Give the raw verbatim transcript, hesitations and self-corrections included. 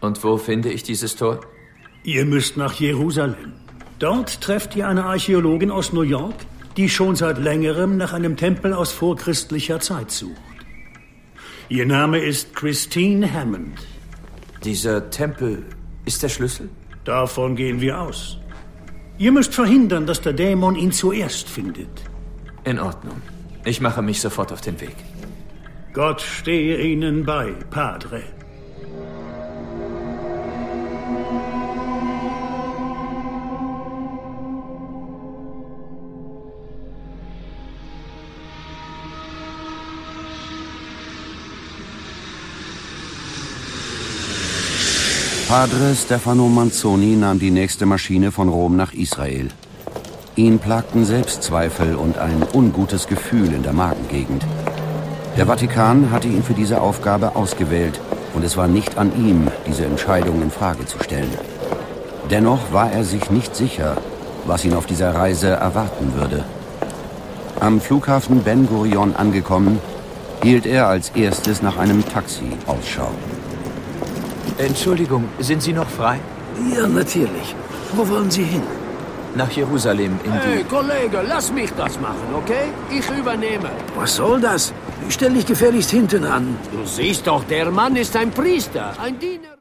Und wo finde ich dieses Tor? Ihr müsst nach Jerusalem. Dort trefft ihr eine Archäologin aus New York, die schon seit längerem nach einem Tempel aus vorchristlicher Zeit sucht. Ihr Name ist Christine Hammond. Dieser Tempel ist der Schlüssel? Davon gehen wir aus. Ihr müsst verhindern, dass der Dämon ihn zuerst findet. In Ordnung. Ich mache mich sofort auf den Weg. Gott stehe Ihnen bei, Padre. Padre Stefano Manzoni nahm die nächste Maschine von Rom nach Israel. Ihn plagten Selbstzweifel und ein ungutes Gefühl in der Magengegend. Der Vatikan hatte ihn für diese Aufgabe ausgewählt und es war nicht an ihm, diese Entscheidung in Frage zu stellen. Dennoch war er sich nicht sicher, was ihn auf dieser Reise erwarten würde. Am Flughafen Ben Gurion angekommen, hielt er als erstes nach einem Taxi Ausschau. Entschuldigung, sind Sie noch frei? Ja, natürlich. Wo wollen Sie hin? Nach Jerusalem in die... Hey, Kollege, lass mich das machen, okay? Ich übernehme. Was soll das? Stell dich gefälligst hinten an. Du siehst doch, der Mann ist ein Priester, ein Diener.